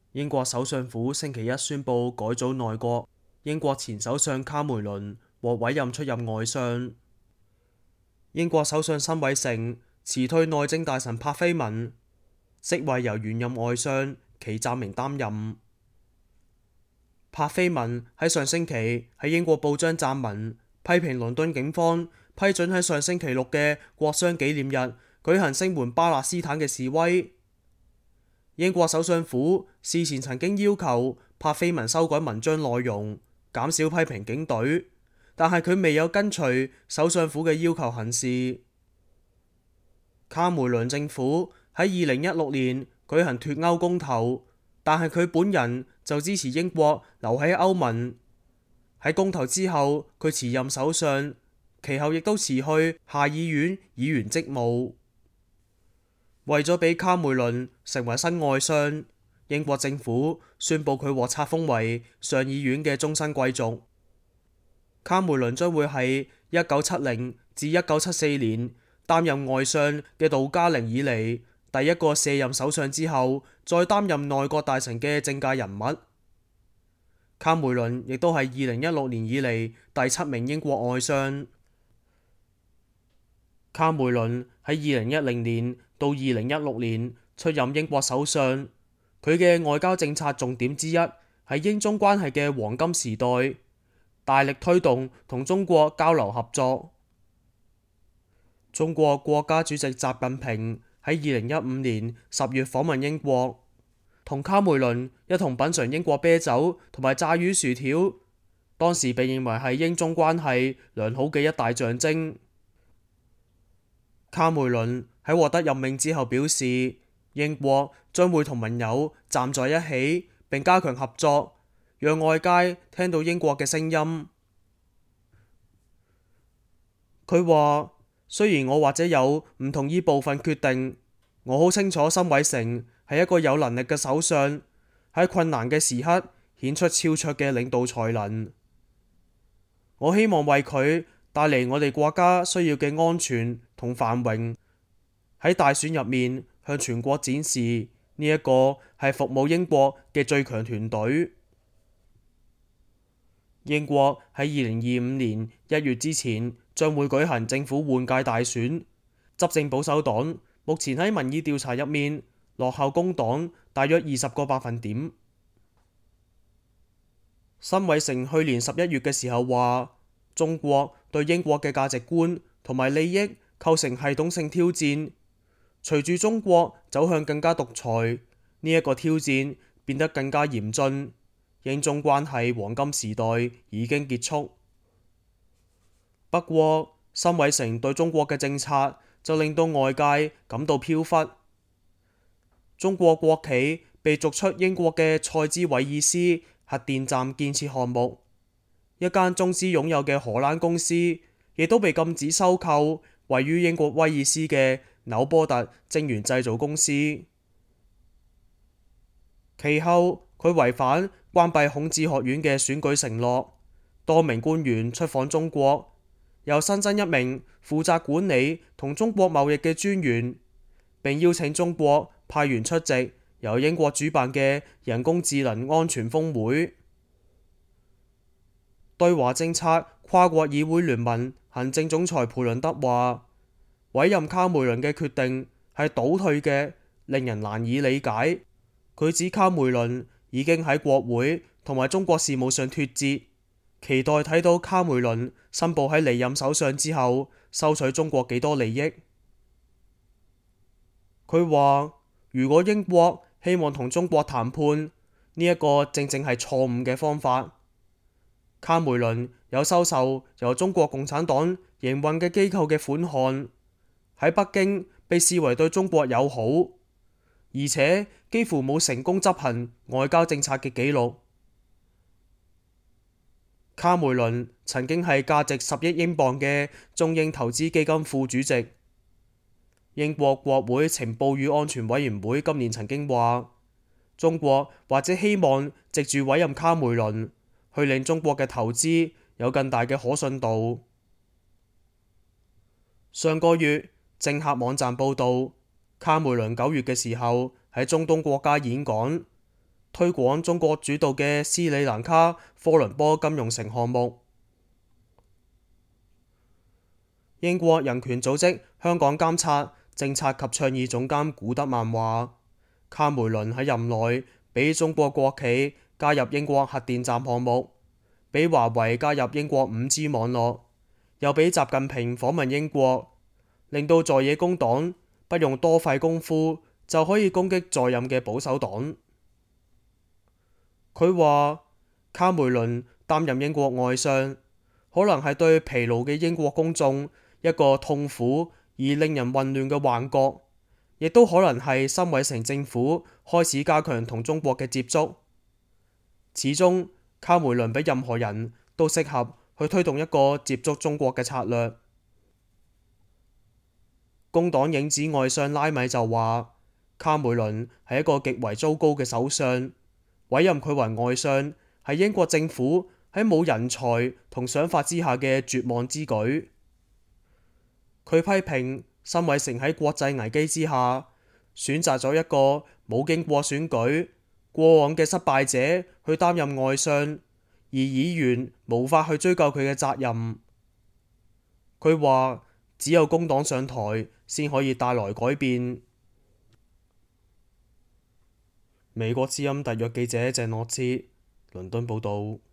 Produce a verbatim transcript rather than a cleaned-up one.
英國首相府星期一宣布改組內閣，英國前首相卡梅倫獲委任出任外相。英國首相辛偉誠辭退內政大臣柏菲文，職位由原任外相祁湛明擔任。柏菲文喺上星期喺英國報章撰文，批評倫敦警方批准喺上星期六嘅國殤紀念日舉行聲援巴勒斯坦嘅示威。英國首相府事前曾經要求柏菲文修改文章內容，減少批評警隊，但係佢未有跟隨首相府嘅要求行事。卡梅倫政府喺二零一六年舉行脫歐公投，但係佢本人就支持英國留喺歐盟。喺公投之後，佢辭任首相，其後亦都辭去下議院議員職務。為咗俾卡梅倫成為新外相，英國政府宣布佢獲冊封為上議院嘅終身貴族。卡梅倫將會係一九七零至一九七四年擔任外相嘅杜加寧以嚟第一個卸任首相之後再擔任內閣大臣嘅政界人物。卡梅倫亦都係二零一六年以嚟第七名英國外相。卡梅倫喺二零一零年到二零一六年出任英國首相，佢嘅外交政策重點之一係英中關係嘅黃金時代，大力推動同中國交流合作。中國國家主席習近平喺二零一五年十月訪問英國，同卡梅倫一同品嚐英國啤酒同埋炸魚薯條，當時被認為係英中關係良好嘅一大象徵。卡梅倫喺獲得任命之後表示，英國將會同盟友站在一起，並加強合作，讓外界聽到英國嘅聲音。佢話：雖然我或者有唔同意部分決定，我好清楚辛偉誠係一個有能力嘅首相，喺困難嘅時刻顯出超卓嘅領導才能。我希望為佢帶嚟我哋國家需要嘅安全同繁榮，喺大選入面向全國展示呢一個係服務英國嘅最強團隊。英國喺二零二五年一月之前將會舉行政府換屆大選，執政保守黨目前喺民意調查入面落後工黨大約二十個百分點。辛偉誠去年十一月嘅時候話，中國對英國嘅價值觀同埋利益構成系統性挑戰，隨住中國走向更加獨裁，呢一個挑戰變得更加嚴峻，英中關係黃金時代已經結束。不過，辛偉誠對中國嘅政策就令到外界感到飄忽。中國國企被逐出英國嘅塞茲韋爾斯核電站建設項目，一間中資擁有嘅荷蘭公司亦都被禁止收購位於英國威爾斯嘅紐波特晶圓製造公司。其後，佢違反關閉孔子學院嘅選舉承諾，多名官員出訪中國，又新增一名負責管理同中國貿易嘅專員，並邀請中國派員出席由英國主辦嘅人工智能安全峰會。對華政策跨國議會聯盟行政總裁培倫德話，委任卡梅倫嘅決定係倒退嘅，令人難以理解。佢指卡梅倫已經喺國會同埋中國事務上脫節，期待睇到卡梅倫申報喺離任首相之後收取中國幾多利益。佢話，如果英國希望同中國談判，呢一個正正係錯誤嘅方法。卡梅倫有收受由中國共產黨營運嘅機構嘅款項，喺北京被視為對中國友好，而且幾乎冇成功執行外交政策嘅記錄。卡梅倫曾經係價值十億英鎊嘅中英投資基金副主席。英國國會情報與安全委員會今年曾經話，中國或者希望藉住委任卡梅倫，去令中國嘅投資有更大嘅可信度。上個月，政客網站報道，卡梅倫九月嘅時候喺中東國家演講， 推廣中國主導嘅斯里蘭卡科倫坡金融城項目。英國人權組織香港監察政策及倡議總監古德曼話，卡梅倫喺任內俾中國國企加入英國核電站項目，俾華為加入英國五 G 網絡，又俾習近平訪問英國，令到在野工黨不用多費功夫就可以攻擊在任嘅保守黨。佢話卡梅倫擔任英國外相，可能係對疲勞嘅英國公眾一個痛苦而令人混亂嘅幻覺，亦都可能係辛偉誠政府開始加強同中國嘅接觸。始終卡梅倫比任何人都適合去推動一個接觸中國嘅策略。工黨影子外相拉米就話，卡梅倫係一個極為糟糕嘅首相，委任佢為外相係英國政府喺冇人才同想法之下嘅絕望之舉。佢批評辛偉誠喺國際危機之下選擇咗一個冇經過選舉、過往嘅失敗者去擔任外相，而議員無法去追究佢嘅責任。佢話只有工黨上台先可以帶來改變。美國之音特約記者鄭諾之倫敦報道。